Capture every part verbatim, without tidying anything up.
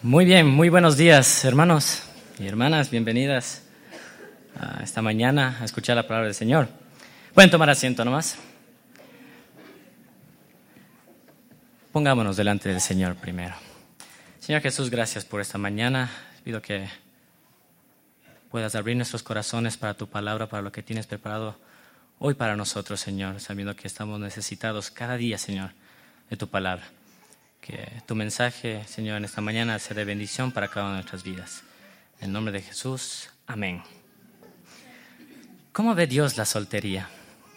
Muy bien, muy buenos días, hermanos y hermanas, bienvenidas a esta mañana a escuchar la palabra del Señor. Pueden tomar asiento nomás. Pongámonos delante del Señor primero. Señor Jesús, gracias por esta mañana. Pido que puedas abrir nuestros corazones para tu palabra, para lo que tienes preparado hoy para nosotros, Señor, sabiendo que estamos necesitados cada día, Señor, de tu palabra. Que tu mensaje, Señor, en esta mañana sea de bendición para cada una de nuestras vidas. En el nombre de Jesús, amén. ¿Cómo ve Dios la soltería?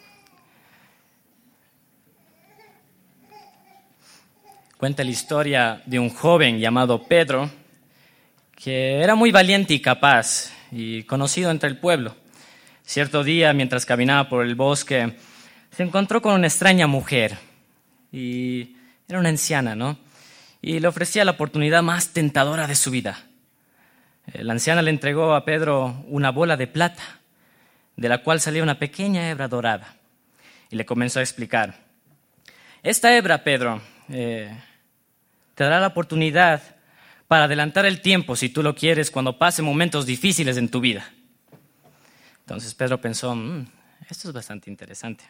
Cuenta la historia de un joven llamado Pedro, que era muy valiente y capaz y conocido entre el pueblo. Cierto día, mientras caminaba por el bosque, se encontró con una extraña mujer y era una anciana, ¿no? Y le ofrecía la oportunidad más tentadora de su vida. La anciana le entregó a Pedro una bola de plata, de la cual salía una pequeña hebra dorada. Y le comenzó a explicar: esta hebra, Pedro, eh, te dará la oportunidad para adelantar el tiempo, si tú lo quieres, cuando pase momentos difíciles en tu vida. Entonces Pedro pensó, mmm, esto es bastante interesante.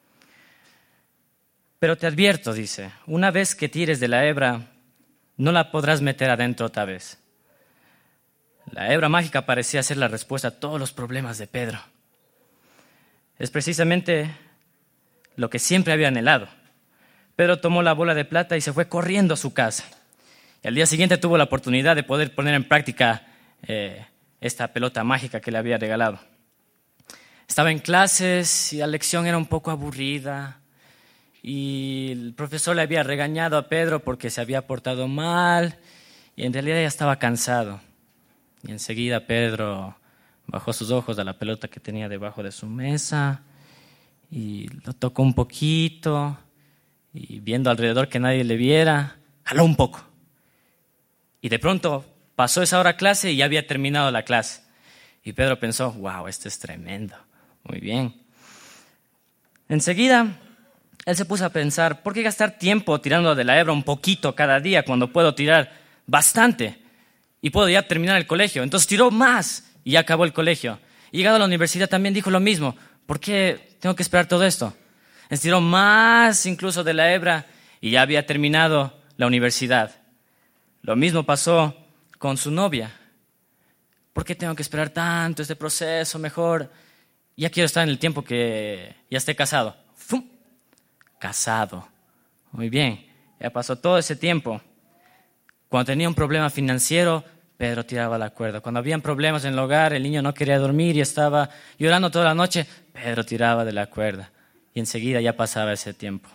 Pero te advierto, dice, una vez que tires de la hebra, no la podrás meter adentro otra vez. La hebra mágica parecía ser la respuesta a todos los problemas de Pedro. Es precisamente lo que siempre había anhelado. Pedro tomó la bola de plata y se fue corriendo a su casa. Y al día siguiente tuvo la oportunidad de poder poner en práctica eh, esta pelota mágica que le había regalado. Estaba en clases y la lección era un poco aburrida. Y el profesor le había regañado a Pedro porque se había portado mal y en realidad ya estaba cansado. Y enseguida Pedro bajó sus ojos a la pelota que tenía debajo de su mesa y lo tocó un poquito y viendo alrededor que nadie le viera, jaló un poco. Y de pronto pasó esa hora clase y ya había terminado la clase. Y Pedro pensó, wow, esto es tremendo, muy bien. Enseguida él se puso a pensar, ¿por qué gastar tiempo tirando de la hebra un poquito cada día cuando puedo tirar bastante y puedo ya terminar el colegio? Entonces tiró más y ya acabó el colegio. Y llegado a la universidad también dijo lo mismo, ¿por qué tengo que esperar todo esto? Estiró más incluso de la hebra y ya había terminado la universidad. Lo mismo pasó con su novia. ¿Por qué tengo que esperar tanto este proceso? Mejor ya quiero estar en el tiempo que ya esté casado. ¡Fum! Casado. Muy bien, ya pasó todo ese tiempo. Cuando tenía un problema financiero, Pedro tiraba la cuerda. Cuando habían problemas en el hogar, el niño no quería dormir y estaba llorando toda la noche, Pedro tiraba de la cuerda. Y enseguida ya pasaba ese tiempo.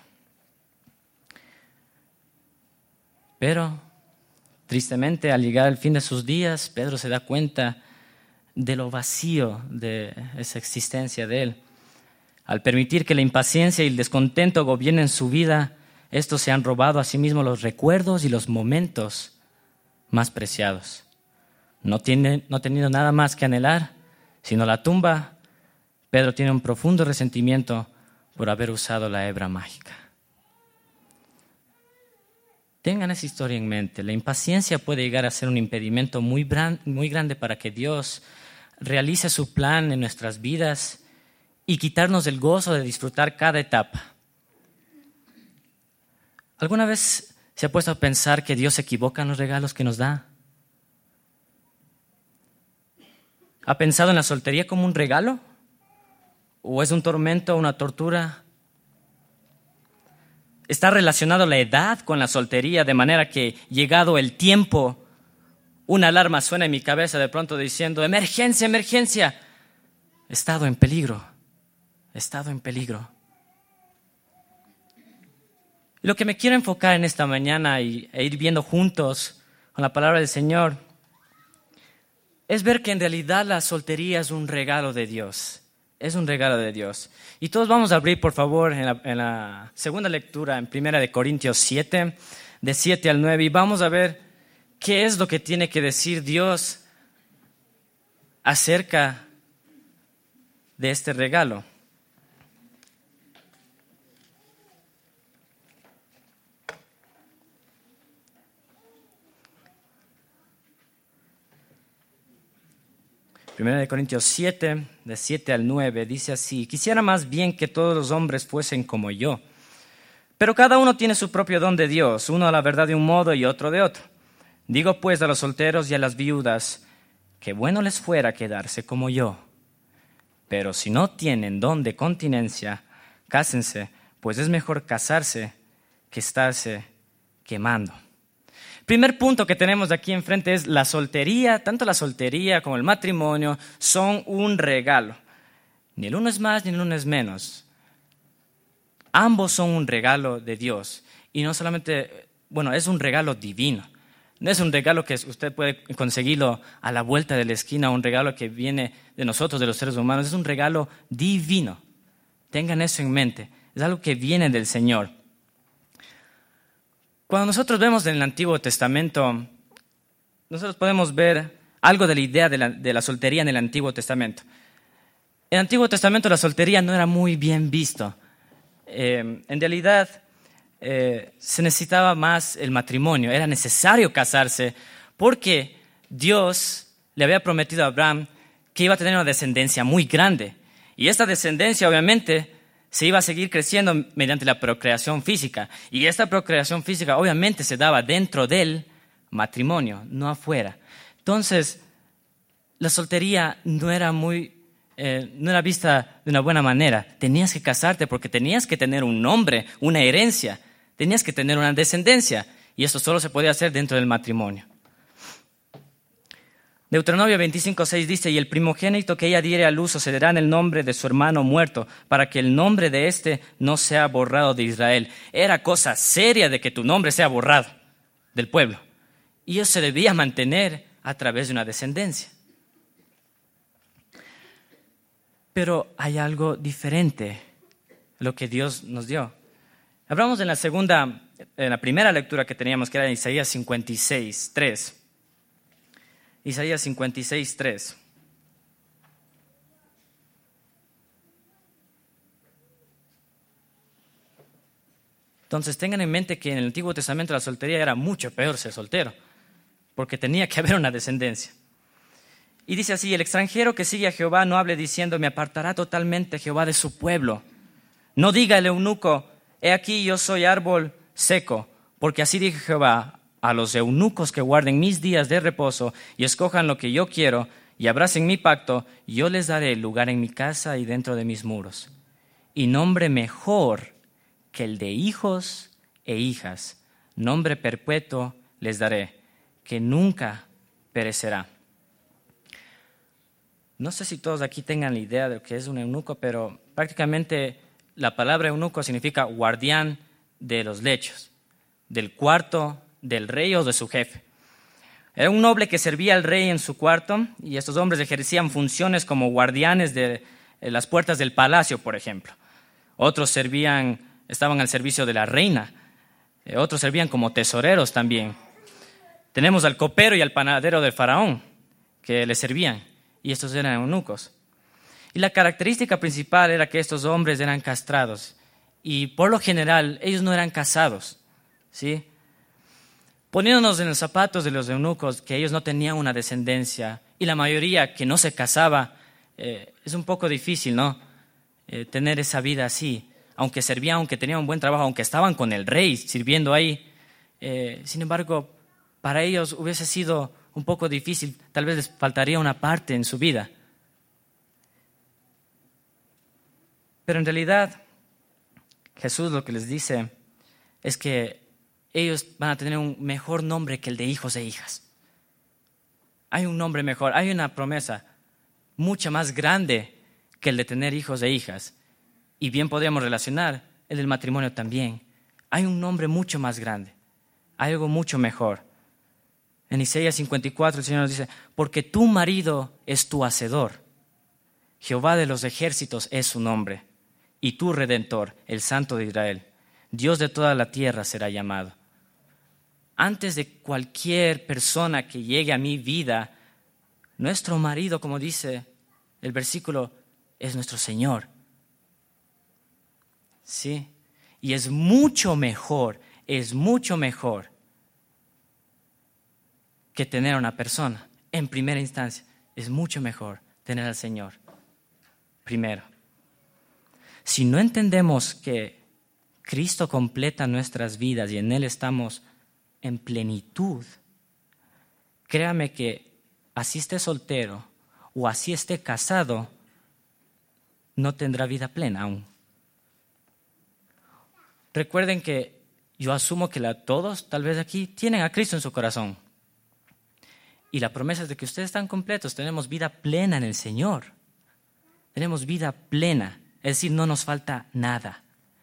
Pero, tristemente, al llegar al fin de sus días, Pedro se da cuenta de lo vacío de esa existencia de él. Al permitir que la impaciencia y el descontento gobiernen su vida, estos se han robado a sí mismos los recuerdos y los momentos más preciados. No tiene, no teniendo nada más que anhelar, sino la tumba, Pedro tiene un profundo resentimiento por haber usado la hebra mágica. Tengan esa historia en mente. La impaciencia puede llegar a ser un impedimento muy, gran, muy grande para que Dios realice su plan en nuestras vidas y quitarnos el gozo de disfrutar cada etapa. ¿Alguna vez se ha puesto a pensar que Dios se equivoca en los regalos que nos da? ¿Ha pensado en la soltería como un regalo? ¿O es un tormento o una tortura? ¿Está relacionado la edad con la soltería de manera que, llegado el tiempo, una alarma suena en mi cabeza de pronto diciendo, emergencia, emergencia, he estado en peligro? He estado en peligro. Lo que me quiero enfocar en esta mañana y, e ir viendo juntos con la palabra del Señor es ver que en realidad la soltería es un regalo de Dios. Es un regalo de Dios. Y todos vamos a abrir, por favor, en la, en la segunda lectura, en Primera de Corintios siete, de siete al nueve, y vamos a ver qué es lo que tiene que decir Dios acerca de este regalo. Primera de Corintios siete, de siete al nueve, dice así: quisiera más bien que todos los hombres fuesen como yo, pero cada uno tiene su propio don de Dios, uno a la verdad de un modo y otro de otro. Digo pues a los solteros y a las viudas, que bueno les fuera quedarse como yo. Pero si no tienen don de continencia, cásense, pues es mejor casarse que estarse quemando. Primer punto que tenemos de aquí enfrente es la soltería. Tanto la soltería como el matrimonio son un regalo. Ni el uno es más ni el uno es menos. Ambos son un regalo de Dios. Y no solamente, bueno, es un regalo divino. No es un regalo que usted puede conseguirlo a la vuelta de la esquina, un regalo que viene de nosotros, de los seres humanos. Es un regalo divino. Tengan eso en mente. Es algo que viene del Señor. Cuando nosotros vemos en el Antiguo Testamento, nosotros podemos ver algo de la idea de la, de la soltería en el Antiguo Testamento. En el Antiguo Testamento la soltería no era muy bien visto. Eh, en realidad eh, se necesitaba más el matrimonio, era necesario casarse porque Dios le había prometido a Abraham que iba a tener una descendencia muy grande. Y esta descendencia obviamente se iba a seguir creciendo mediante la procreación física. Y esta procreación física obviamente se daba dentro del matrimonio, no afuera. Entonces, la soltería no era muy, eh, no era vista de una buena manera. Tenías que casarte porque tenías que tener un nombre, una herencia. Tenías que tener una descendencia. Y esto solo se podía hacer dentro del matrimonio. Deuteronomio veinticinco seis dice: y el primogénito que ella diere a luz sucederá en el nombre de su hermano muerto, para que el nombre de éste no sea borrado de Israel. Era cosa seria de que tu nombre sea borrado del pueblo. Y eso se debía mantener a través de una descendencia. Pero hay algo diferente a lo que Dios nos dio. Hablamos en la segunda, en la primera lectura que teníamos, que era en Isaías cincuenta y seis tres. Isaías cincuenta y seis tres. Entonces tengan en mente que en el Antiguo Testamento la soltería era mucho peor ser soltero, porque tenía que haber una descendencia. Y dice así: el extranjero que sigue a Jehová no hable diciendo: me apartará totalmente Jehová de su pueblo. No diga el eunuco: he aquí yo soy árbol seco, porque así dijo Jehová: a los eunucos que guarden mis días de reposo y escojan lo que yo quiero y abracen mi pacto, yo les daré lugar en mi casa y dentro de mis muros. Y nombre mejor que el de hijos e hijas, nombre perpetuo les daré, que nunca perecerá. No sé si todos aquí tengan la idea de lo que es un eunuco, pero prácticamente la palabra eunuco significa guardián de los lechos, del cuarto del rey o de su jefe. Era un noble que servía al rey en su cuarto, y estos hombres ejercían funciones como guardianes de las puertas del palacio, por ejemplo. Otros servían, estaban al servicio de la reina. Otros servían como tesoreros también. Tenemos al copero y al panadero del faraón que le servían, y estos eran eunucos. Y la característica principal era que estos hombres eran castrados, y por lo general ellos no eran casados, ¿sí? Poniéndonos en los zapatos de los eunucos, que ellos no tenían una descendencia, y la mayoría que no se casaba, eh, es un poco difícil, ¿no? Eh, tener esa vida así, aunque servían, aunque tenían un buen trabajo, aunque estaban con el rey sirviendo ahí. Eh, sin embargo, para ellos hubiese sido un poco difícil, tal vez les faltaría una parte en su vida. Pero en realidad, Jesús lo que les dice es que ellos van a tener un mejor nombre que el de hijos e hijas. Hay un nombre mejor, hay una promesa mucho más grande que el de tener hijos e hijas. Y bien podríamos relacionar el del matrimonio también. Hay un nombre mucho más grande, hay algo mucho mejor. En Isaías cincuenta y cuatro el Señor nos dice: porque tu marido es tu hacedor, Jehová de los ejércitos es su nombre, y tu Redentor, el Santo de Israel, Dios de toda la tierra será llamado. Antes de cualquier persona que llegue a mi vida, nuestro marido, como dice el versículo, es nuestro Señor. ¿Sí? Y es mucho mejor, es mucho mejor que tener a una persona. En primera instancia, es mucho mejor tener al Señor primero. Si no entendemos que Cristo completa nuestras vidas y en Él estamos en plenitud, créame que así esté soltero o así esté casado, no tendrá vida plena aún. Recuerden que yo asumo que la, todos, tal vez aquí, tienen a Cristo en su corazón. Y la promesa es de que ustedes están completos, tenemos vida plena en el Señor. Tenemos vida plena, es decir, no nos falta nada.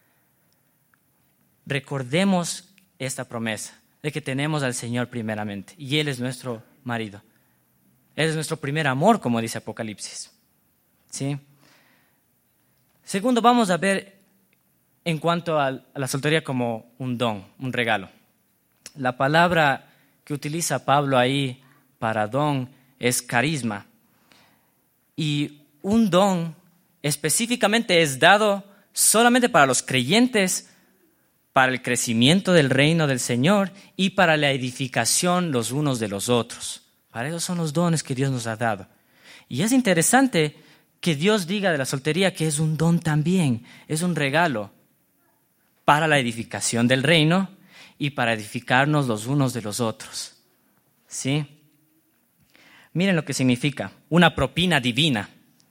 Recordemos esta promesa de que tenemos al Señor primeramente y Él es nuestro marido. Él es nuestro primer amor, como dice Apocalipsis. ¿Sí? Segundo, vamos a ver en cuanto a la soltería como un don, un regalo. La palabra que utiliza Pablo ahí para don es carisma. Y un don específicamente es dado solamente para los creyentes, para el crecimiento del reino del Señor y para la edificación los unos de los otros. Para eso son los dones que Dios nos ha dado. Y es interesante que Dios diga de la soltería que es un don también, es un regalo para la edificación del reino y para edificarnos los unos de los otros. ¿Sí? Miren lo que significa, una propina divina.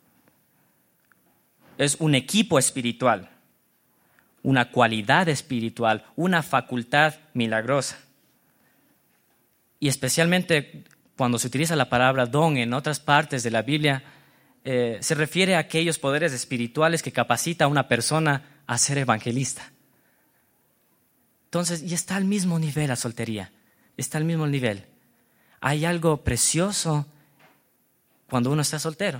Es un equipo espiritual, una cualidad espiritual, una facultad milagrosa. Y especialmente cuando se utiliza la palabra don en otras partes de la Biblia, eh, se refiere a aquellos poderes espirituales que capacita a una persona a ser evangelista. Entonces, y está al mismo nivel la soltería, está al mismo nivel. Hay algo precioso cuando uno está soltero.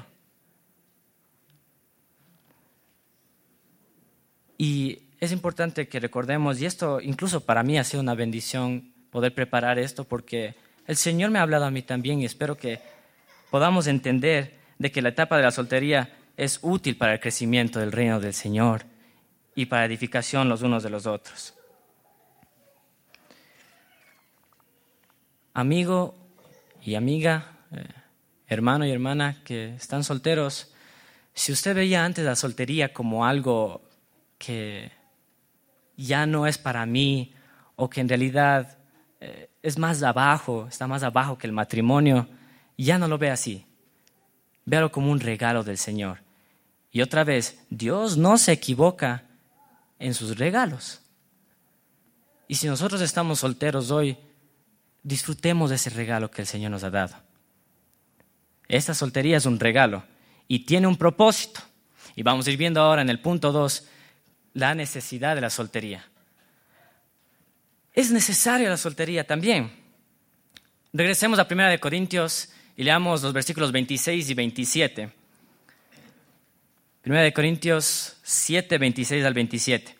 Y es importante que recordemos, y esto incluso para mí ha sido una bendición poder preparar esto, porque el Señor me ha hablado a mí también y espero que podamos entender de que la etapa de la soltería es útil para el crecimiento del reino del Señor y para edificación los unos de los otros. Amigo y amiga, eh, hermano y hermana que están solteros, si usted veía antes la soltería como algo que ya no es para mí o que en realidad eh, es más abajo, está más abajo que el matrimonio, ya no lo ve así. Véalo como un regalo del Señor. Y otra vez, Dios no se equivoca en sus regalos. Y si nosotros estamos solteros hoy, disfrutemos de ese regalo que el Señor nos ha dado. Esta soltería es un regalo y tiene un propósito. Y vamos a ir viendo ahora en el punto dos la necesidad de la soltería. Es necesaria la soltería también. Regresemos a primera de Corintios y leamos los versículos veintiséis y veintisiete. primera de Corintios siete, veintiséis al veintisiete.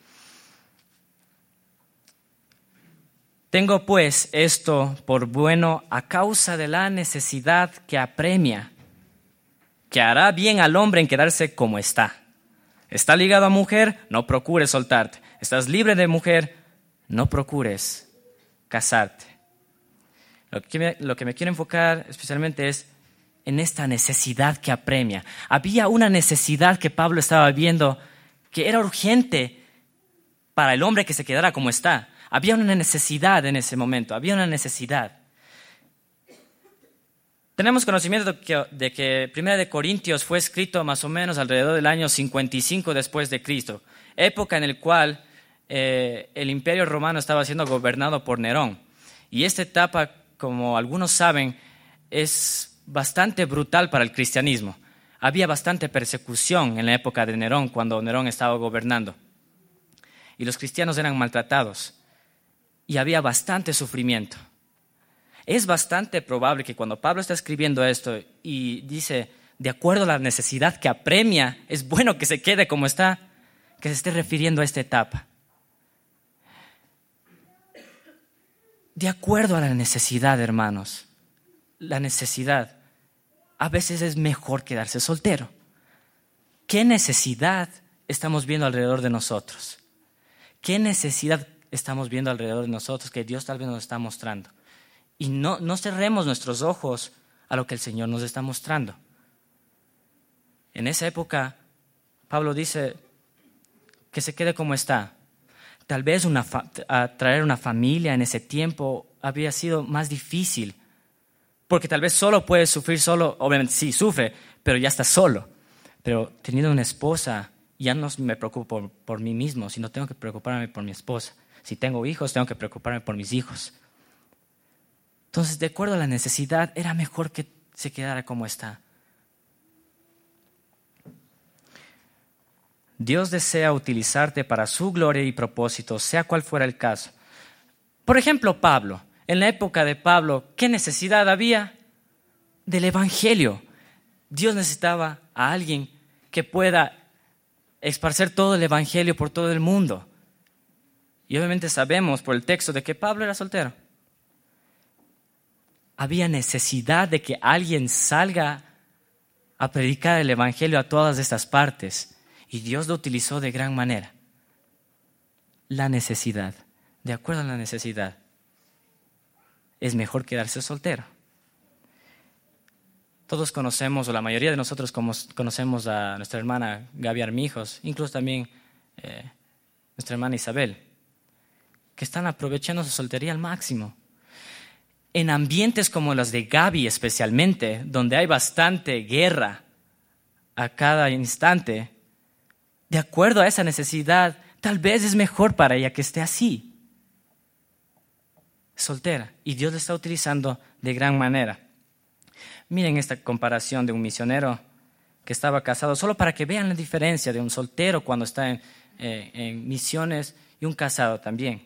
Tengo pues esto por bueno a causa de la necesidad que apremia, que hará bien al hombre en quedarse como está. ¿Está ligado a mujer? No procures soltarte. ¿Estás libre de mujer? No procures casarte. Lo que me, lo que me quiero enfocar especialmente es en esta necesidad que apremia. Había una necesidad que Pablo estaba viendo que era urgente para el hombre que se quedara como está. Había una necesidad en ese momento, había una necesidad. Tenemos conocimiento de que, de que primera de Corintios fue escrito más o menos alrededor del año cincuenta y cinco después de Cristo, época en la cual eh, el Imperio Romano estaba siendo gobernado por Nerón. Y esta etapa, como algunos saben, es bastante brutal para el cristianismo. Había bastante persecución en la época de Nerón, cuando Nerón estaba gobernando. Y los cristianos eran maltratados. Y había bastante sufrimiento. Es bastante probable que cuando Pablo está escribiendo esto y dice, de acuerdo a la necesidad que apremia, es bueno que se quede como está, que se esté refiriendo a esta etapa. De acuerdo a la necesidad, hermanos, la necesidad, a veces es mejor quedarse soltero. ¿Qué necesidad estamos viendo alrededor de nosotros? ¿Qué necesidad estamos viendo alrededor de nosotros que Dios tal vez nos está mostrando? Y no, no cerremos nuestros ojos a lo que el Señor nos está mostrando. En esa época, Pablo dice que se quede como está. Tal vez una fa- traer una familia en ese tiempo había sido más difícil, porque tal vez solo puedes sufrir solo, obviamente sí, sufre, pero ya está solo. Pero teniendo una esposa, ya no me preocupo por, por mí mismo, sino tengo que preocuparme por mi esposa. Si tengo hijos, tengo que preocuparme por mis hijos. Entonces, de acuerdo a la necesidad, era mejor que se quedara como está. Dios desea utilizarte para su gloria y propósito, sea cual fuera el caso. Por ejemplo, Pablo. En la época de Pablo, ¿qué necesidad había? Del evangelio. Dios necesitaba a alguien que pueda esparcer todo el evangelio por todo el mundo. Y obviamente sabemos por el texto de que Pablo era soltero. Había necesidad de que alguien salga a predicar el evangelio a todas estas partes. Y Dios lo utilizó de gran manera. La necesidad. De acuerdo a la necesidad. Es mejor quedarse soltero. Todos conocemos, o la mayoría de nosotros conocemos a nuestra hermana Gaby Armijos, incluso también eh, nuestra hermana Isabel, que están aprovechando su soltería al máximo. En ambientes como los de Gaby especialmente, donde hay bastante guerra a cada instante, de acuerdo a esa necesidad, tal vez es mejor para ella que esté así, soltera, y Dios la está utilizando de gran manera. Miren esta comparación de un misionero que estaba casado, solo para que vean la diferencia de un soltero cuando está en, eh, en misiones y un casado también.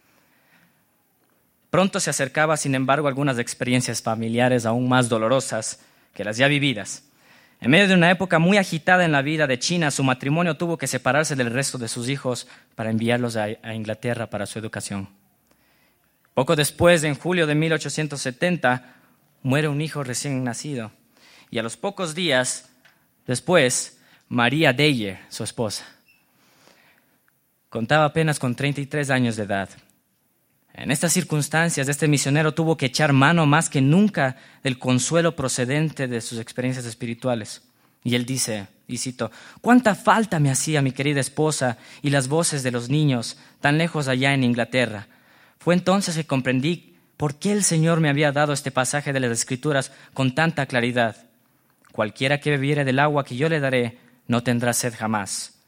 Pronto se acercaba, sin embargo, algunas experiencias familiares aún más dolorosas que las ya vividas. En medio de una época muy agitada en la vida de China, su matrimonio tuvo que separarse del resto de sus hijos para enviarlos a, a Inglaterra para su educación. Poco después, en julio de mil ochocientos setenta, muere un hijo recién nacido. Y a los pocos días después, María Dyer, su esposa, contaba apenas con treinta y tres años de edad. En estas circunstancias, este misionero tuvo que echar mano más que nunca del consuelo procedente de sus experiencias espirituales. Y él dice, y cito, «Cuánta falta me hacía mi querida esposa y las voces de los niños tan lejos allá en Inglaterra. Fue entonces que comprendí por qué el Señor me había dado este pasaje de las Escrituras con tanta claridad. Cualquiera que bebiere del agua que yo le daré no tendrá sed jamás».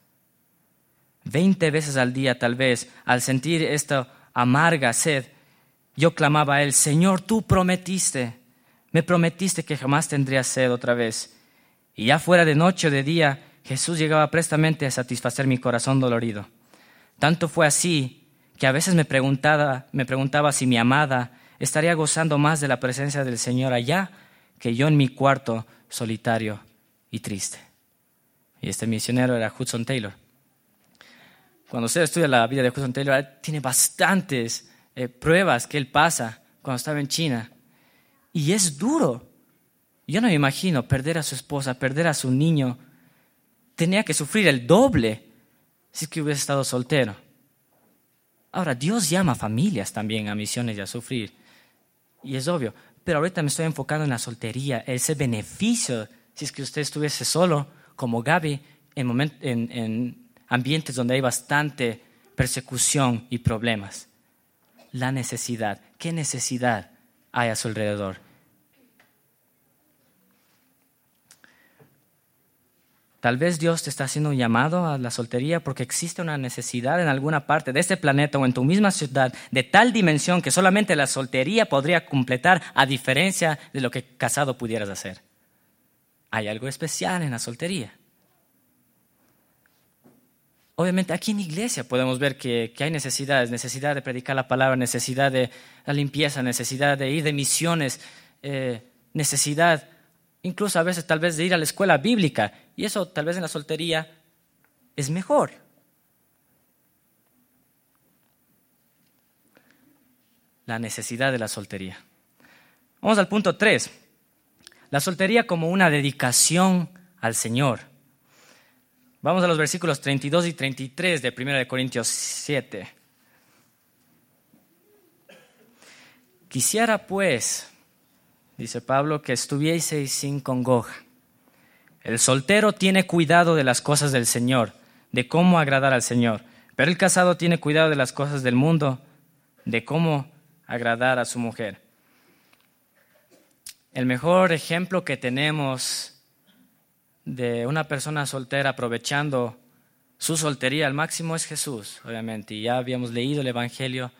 Veinte veces al día, tal vez, al sentir esta amarga sed, yo clamaba a él, «Señor, tú prometiste, me prometiste que jamás tendría sed otra vez». Y ya fuera de noche o de día, Jesús llegaba prestamente a satisfacer mi corazón dolorido. Tanto fue así que a veces me preguntaba, me preguntaba si mi amada estaría gozando más de la presencia del Señor allá que yo en mi cuarto solitario y triste. Y este misionero era Hudson Taylor. Cuando usted estudia la vida de Hudson Taylor, tiene bastantes eh, pruebas que él pasa cuando estaba en China. Y es duro. Yo no me imagino perder a su esposa, perder a su niño. Tenía que sufrir el doble si es que hubiese estado soltero. Ahora, Dios llama a familias también a misiones y a sufrir. Y es obvio. Pero ahorita me estoy enfocando en la soltería, ese beneficio, si es que usted estuviese solo, como Gaby, en, moment, en, en ambientes donde hay bastante persecución y problemas. La necesidad. ¿Qué necesidad hay a su alrededor? Tal vez Dios te está haciendo un llamado a la soltería porque existe una necesidad en alguna parte de este planeta o en tu misma ciudad de tal dimensión que solamente la soltería podría completar, a diferencia de lo que casado pudieras hacer. Hay algo especial en la soltería. Obviamente aquí en la iglesia podemos ver que, que hay necesidades, necesidad de predicar la palabra, necesidad de la limpieza, necesidad de ir de misiones, eh, necesidad incluso a veces tal vez de ir a la escuela bíblica, y eso tal vez en la soltería es mejor. La necesidad de la soltería. Vamos al punto tres. La soltería como una dedicación al Señor. Vamos a los versículos treinta y dos y treinta y tres de primera de Corintios siete. Quisiera pues, dice Pablo, que estuvieseis sin congoja. El soltero tiene cuidado de las cosas del Señor, de cómo agradar al Señor. Pero el casado tiene cuidado de las cosas del mundo, de cómo agradar a su mujer. El mejor ejemplo que tenemos de una persona soltera aprovechando su soltería al máximo es Jesús, obviamente. Y ya habíamos leído el Evangelio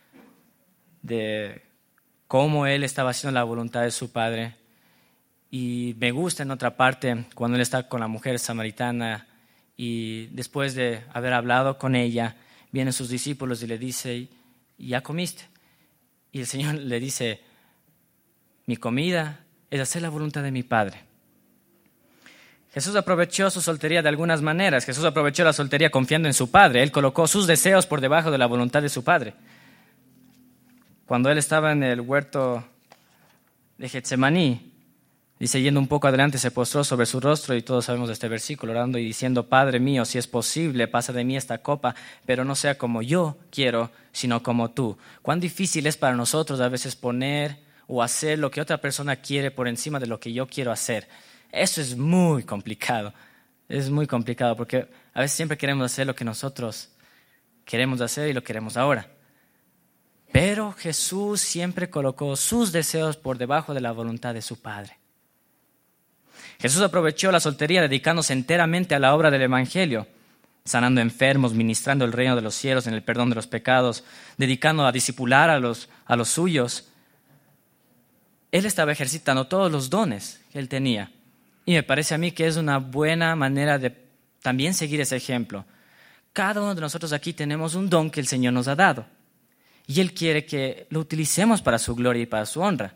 de cómo Él estaba haciendo la voluntad de su Padre. Y me gusta en otra parte cuando Él está con la mujer samaritana y después de haber hablado con ella, vienen sus discípulos y le dice, ¿ya comiste? Y el Señor le dice, mi comida es hacer la voluntad de mi Padre. Jesús aprovechó su soltería de algunas maneras. Jesús aprovechó la soltería confiando en su Padre. Él colocó sus deseos por debajo de la voluntad de su Padre. Cuando Él estaba en el huerto de Getsemaní, dice, yendo un poco adelante, se postró sobre su rostro, y todos sabemos de este versículo, orando y diciendo, Padre mío, si es posible, pasa de mí esta copa, pero no sea como yo quiero, sino como tú. Cuán difícil es para nosotros a veces poner o hacer lo que otra persona quiere por encima de lo que yo quiero hacer. Eso es muy complicado, es muy complicado, porque a veces siempre queremos hacer lo que nosotros queremos hacer y lo queremos ahora. Pero Jesús siempre colocó sus deseos por debajo de la voluntad de su Padre. Jesús aprovechó la soltería dedicándose enteramente a la obra del Evangelio, sanando enfermos, ministrando el reino de los cielos en el perdón de los pecados, dedicando a discipular a los, a los suyos. Él estaba ejercitando todos los dones que Él tenía. Y me parece a mí que es una buena manera de también seguir ese ejemplo. Cada uno de nosotros aquí tenemos un don que el Señor nos ha dado. Y Él quiere que lo utilicemos para su gloria y para su honra.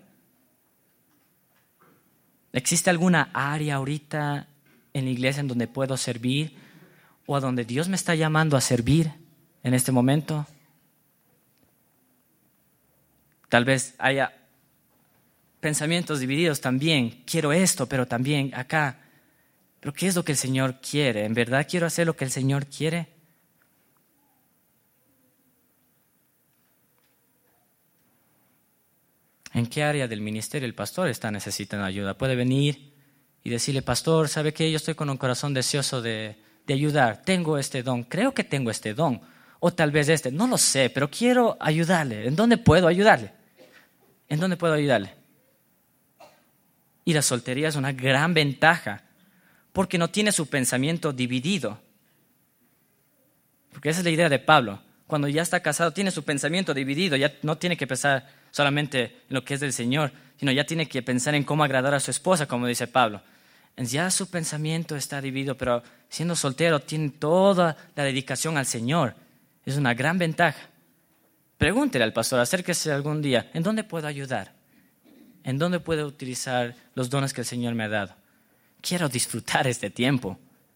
¿Existe alguna área ahorita en la iglesia en donde puedo servir o a donde Dios me está llamando a servir en este momento? Tal vez haya pensamientos divididos también. Quiero esto, pero también acá. ¿Pero qué es lo que el Señor quiere? ¿En verdad quiero hacer lo que el Señor quiere? ¿En qué área del ministerio el pastor está necesitando ayuda? Puede venir y decirle, pastor, ¿sabe qué? Yo estoy con un corazón deseoso de, de ayudar. Tengo este don, creo que tengo este don. O tal vez este, no lo sé, pero quiero ayudarle. ¿En dónde puedo ayudarle? ¿En dónde puedo ayudarle? Y la soltería es una gran ventaja porque no tiene su pensamiento dividido. Porque esa es la idea de Pablo. Cuando ya está casado, tiene su pensamiento dividido. Ya no tiene que pensar solamente en lo que es del Señor, sino ya tiene que pensar en cómo agradar a su esposa, como dice Pablo. Ya su pensamiento está dividido, pero siendo soltero tiene toda la dedicación al Señor. Es una gran ventaja. Pregúntele al pastor, acérquese algún día, ¿en dónde puedo ayudar? ¿En dónde puedo utilizar los dones que el Señor me ha dado? Quiero disfrutar este tiempo.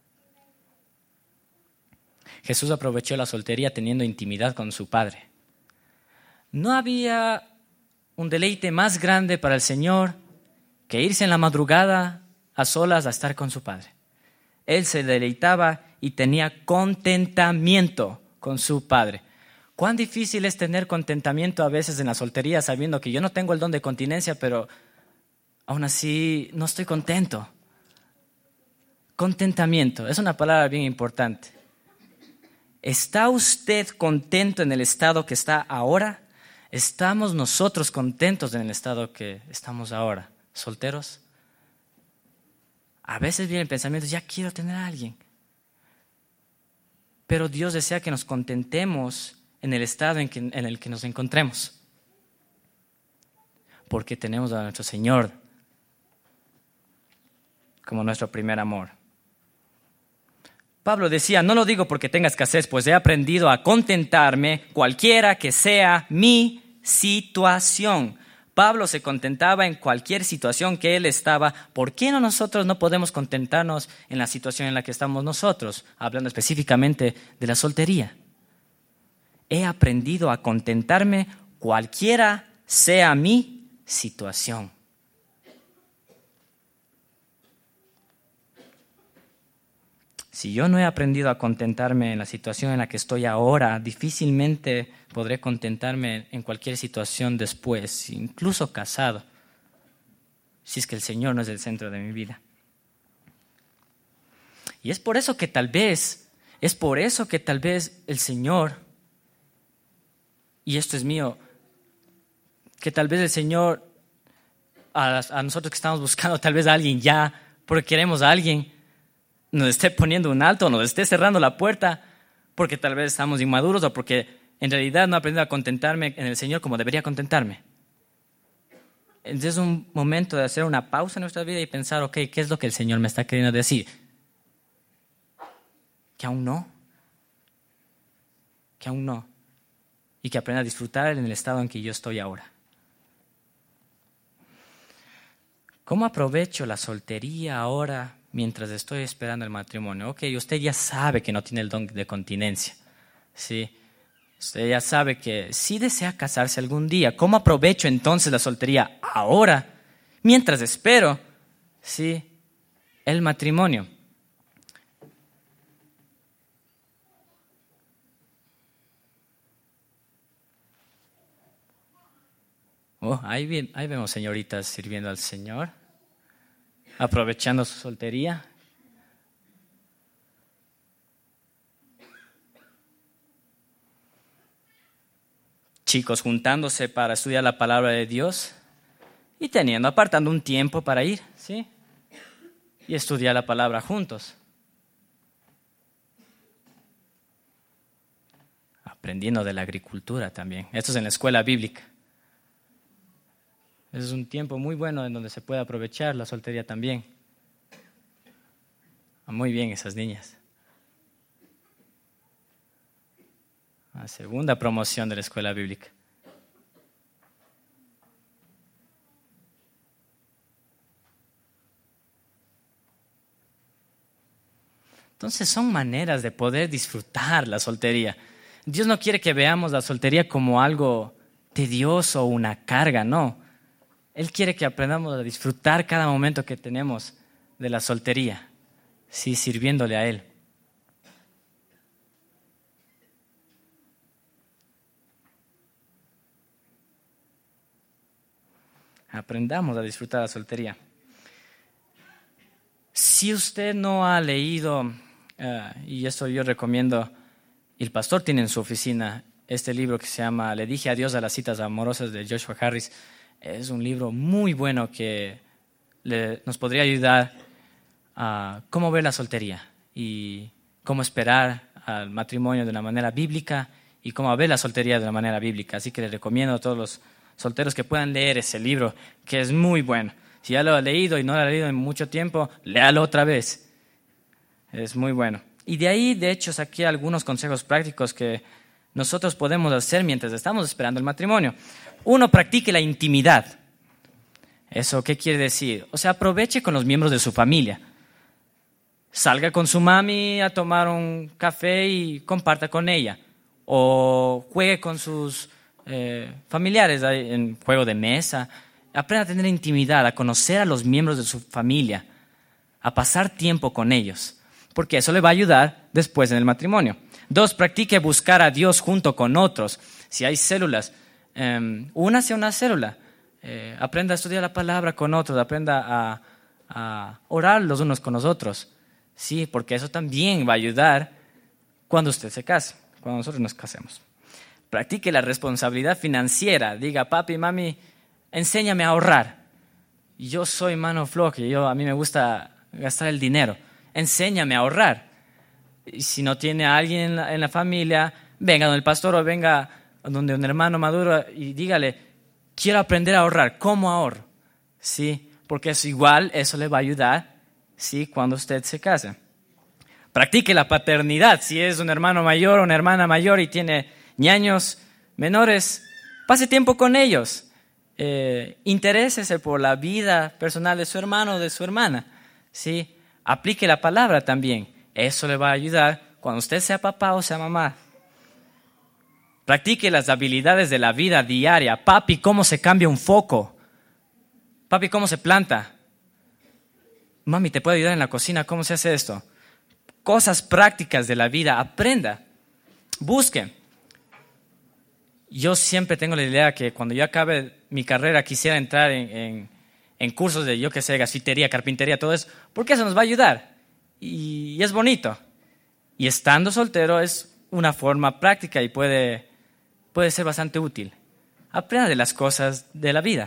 Jesús aprovechó la soltería teniendo intimidad con su Padre. No había un deleite más grande para el Señor que irse en la madrugada a solas a estar con su Padre. Él se deleitaba y tenía contentamiento con su Padre. Cuán difícil es tener contentamiento a veces en la soltería, sabiendo que yo no tengo el don de continencia, pero aún así no estoy contento. Contentamiento es una palabra bien importante. ¿Está usted contento en el estado que está ahora? ¿Estamos nosotros contentos en el estado que estamos ahora? ¿Solteros? A veces vienen pensamientos, ya quiero tener a alguien. Pero Dios desea que nos contentemos en el estado en, que, en el que nos encontremos. Porque tenemos a nuestro Señor como nuestro primer amor. Pablo decía, no lo digo porque tenga escasez, pues he aprendido a contentarme cualquiera que sea mi situación. Pablo se contentaba en cualquier situación que él estaba. ¿Por qué no nosotros no podemos contentarnos en la situación en la que estamos nosotros? Hablando específicamente de la soltería. He aprendido a contentarme cualquiera sea mi situación. Si yo no he aprendido a contentarme en la situación en la que estoy ahora, difícilmente podré contentarme en cualquier situación después, incluso casado, si es que el Señor no es el centro de mi vida. Y es por eso que tal vez, es por eso que tal vez el Señor, y esto es mío, que tal vez el Señor, a, a nosotros que estamos buscando tal vez a alguien ya, porque queremos a alguien, nos esté poniendo un alto, nos esté cerrando la puerta, porque tal vez estamos inmaduros o porque en realidad no he aprendido a contentarme en el Señor como debería contentarme. Entonces es un momento de hacer una pausa en nuestra vida y pensar, ok, ¿qué es lo que el Señor me está queriendo decir? Que aún no. Que aún no. Y que aprenda a disfrutar en el estado en que yo estoy ahora. ¿Cómo aprovecho la soltería ahora mientras estoy esperando el matrimonio? Ok, usted ya sabe que no tiene el don de continencia. ¿Sí? Usted ya sabe que sí desea casarse algún día. ¿Cómo aprovecho entonces la soltería ahora mientras espero, sí, el matrimonio? Oh, ahí, vi- ahí vemos señoritas sirviendo al Señor, aprovechando su soltería. Chicos juntándose para estudiar la palabra de Dios y teniendo, apartando un tiempo para ir, ¿sí? Y estudiar la palabra juntos. Aprendiendo de la agricultura también. Esto es en la escuela bíblica. Es un tiempo muy bueno en donde se puede aprovechar la soltería también. Muy bien esas niñas. La segunda promoción de la escuela bíblica. Entonces son maneras de poder disfrutar la soltería. Dios no quiere que veamos la soltería como algo tedioso o una carga, no. Él quiere que aprendamos a disfrutar cada momento que tenemos de la soltería, sí, sirviéndole a Él. Aprendamos a disfrutar la soltería. Si usted no ha leído, uh, y esto yo recomiendo, y el pastor tiene en su oficina este libro que se llama Le dije adiós a las citas amorosas de Joshua Harris. Es un libro muy bueno que le, nos podría ayudar a cómo ver la soltería y cómo esperar al matrimonio de una manera bíblica y cómo ver la soltería de una manera bíblica. Así que les recomiendo a todos los solteros que puedan leer ese libro, que es muy bueno. Si ya lo ha leído y no lo ha leído en mucho tiempo, léalo otra vez. Es muy bueno. Y de ahí, de hecho, saqué algunos consejos prácticos que nosotros podemos hacer mientras estamos esperando el matrimonio. Uno, practique la intimidad. ¿Eso qué quiere decir? O sea, aproveche con los miembros de su familia. Salga con su mami a tomar un café y comparta con ella. O juegue con sus eh, familiares en juego de mesa. Aprenda a tener intimidad, a conocer a los miembros de su familia, a pasar tiempo con ellos, porque eso le va a ayudar después en el matrimonio. Dos, practique buscar a Dios junto con otros. Si hay células, eh, únase a una célula. Eh, aprenda a estudiar la palabra con otros, aprenda a, a orar los unos con los otros. Sí, porque eso también va a ayudar cuando usted se case, cuando nosotros nos casemos. Practique la responsabilidad financiera. Diga, papi, mami, enséñame a ahorrar. Yo soy mano floja, yo, a mí me gusta gastar el dinero. Enséñame a ahorrar. Y si no tiene a alguien en la, en la familia, venga donde el pastor o venga donde un hermano maduro y dígale, quiero aprender a ahorrar. ¿Cómo ahorro? Sí, porque es igual, eso le va a ayudar, sí, cuando usted se case. Practique la paternidad. Si es un hermano mayor o una hermana mayor y tiene ñaños menores, pase tiempo con ellos. Eh, interésese por la vida personal de su hermano o de su hermana. ¿Sí? Aplique la palabra también. Eso le va a ayudar cuando usted sea papá o sea mamá. Practique las habilidades de la vida diaria. Papi, ¿cómo se cambia un foco? Papi, ¿cómo se planta? Mami, ¿te puedo ayudar en la cocina? ¿Cómo se hace esto? Cosas prácticas de la vida. Aprenda. Busque. Yo siempre tengo la idea que cuando yo acabe mi carrera quisiera entrar en, en, en cursos de, yo qué sé, gasfitería, carpintería, todo eso, porque eso nos va a ayudar. Y y es bonito. Y estando soltero es una forma práctica y puede, puede ser bastante útil. Aprenda de las cosas de la vida.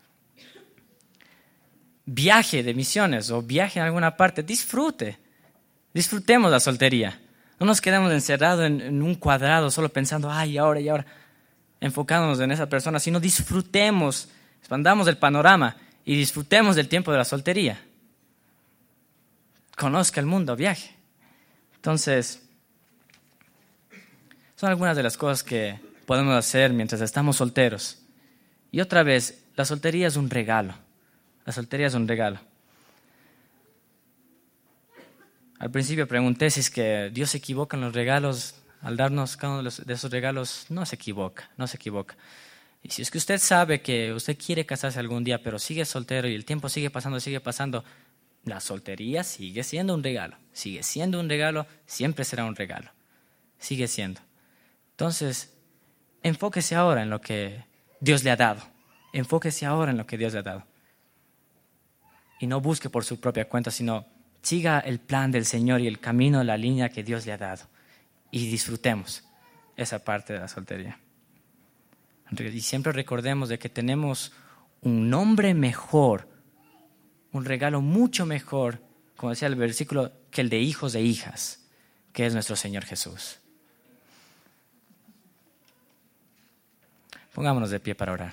Viaje de misiones o viaje en alguna parte, disfrute. Disfrutemos la soltería. No nos quedemos encerrados en, en un cuadrado solo pensando, ay, ahora y ahora, enfocándonos en esa persona, sino disfrutemos, expandamos el panorama y disfrutemos del tiempo de la soltería. Conozca el mundo, viaje. Entonces, son algunas de las cosas que podemos hacer mientras estamos solteros. Y otra vez, la soltería es un regalo. La soltería es un regalo. Al principio pregunté si es que Dios se equivoca en los regalos. Al darnos cada uno de esos regalos, no se equivoca, no se equivoca. Y si es que usted sabe que usted quiere casarse algún día, pero sigue soltero y el tiempo sigue pasando, sigue pasando, la soltería sigue siendo un regalo. Sigue siendo un regalo, siempre será un regalo. Sigue siendo. Entonces, enfóquese ahora en lo que Dios le ha dado. Enfóquese ahora en lo que Dios le ha dado. Y no busque por su propia cuenta, sino siga el plan del Señor y el camino, la línea que Dios le ha dado. Y disfrutemos esa parte de la soltería. Y siempre recordemos de que tenemos un nombre mejor, un regalo mucho mejor, como decía el versículo, que el de hijos e hijas, que es nuestro Señor Jesús. Pongámonos de pie para orar.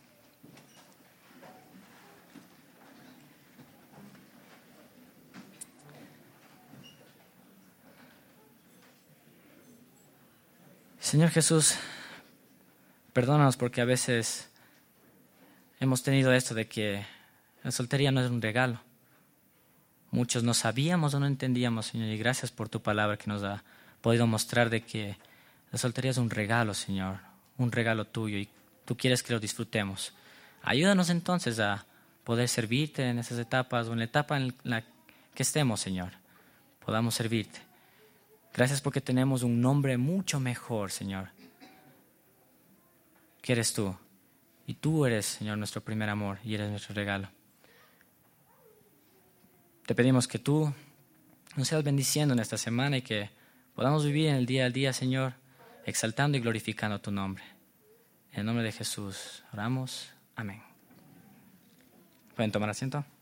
Señor Jesús, perdónanos porque a veces hemos tenido esto de que la soltería no es un regalo. Muchos no sabíamos o no entendíamos, Señor, y gracias por tu palabra que nos ha podido mostrar de que la soltería es un regalo, Señor, un regalo tuyo y tú quieres que lo disfrutemos. Ayúdanos entonces a poder servirte en esas etapas o en la etapa en la que estemos, Señor, podamos servirte. Gracias porque tenemos un nombre mucho mejor, Señor, que eres tú. Y tú eres, Señor, nuestro primer amor y eres nuestro regalo. Te pedimos que tú nos seas bendiciendo en esta semana y que podamos vivir en el día al día, Señor, exaltando y glorificando tu nombre. En el nombre de Jesús oramos. Amén. ¿Pueden tomar asiento?